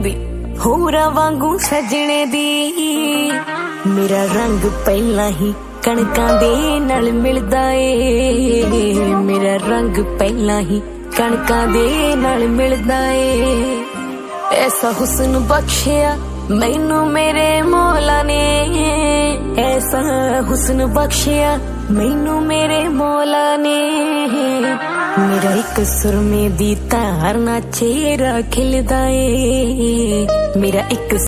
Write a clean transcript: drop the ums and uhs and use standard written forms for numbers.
ਹੁੰਦੀ ਹੋਰਾਂ ਵਾਂਗੂ ਸਜਣੇ ਦੀ। ਮੇਰਾ ਰੰਗ ਪਹਿਲਾਂ ਹੀ ਕਣਕਾਂ ਦੇ ਨਾਲ ਮਿਲਦਾ ਏ, ਮੇਰਾ ਰੰਗ ਪਹਿਲਾਂ ਹੀ ਕਣਕਾਂ ਦੇ ਨਾਲ ਮਿਲਦਾ ਏ। ਐਸਾ ਹੁਸਨ ਬਖਸ਼ਿਆ ਮੈਨੂੰ ਮੇਰੇ ਮੌਲਾ ਨੇ, ਐਸਾ ਹੁਸਨ ਬਖਸ਼ਿਆ ਮੈਨੂੰ ਮੇਰੇ ਮੌਲਾ ਨੇ। ਮੇਰਾ ਇੱਕ ਸੁਰਮੇ ਦੀ ਧਾਰ ਨਾਲ ਚਿਹਰਾ ਖਿਲਦਾ ਏ, ਮੇਰਾ ਇੱਕ